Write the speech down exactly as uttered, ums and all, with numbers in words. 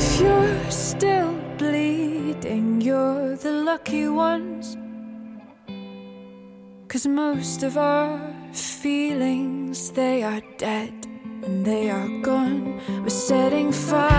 If you're still bleeding, you're the lucky ones. 'Cause most of our feelings, they are dead and they are gone. We're setting fire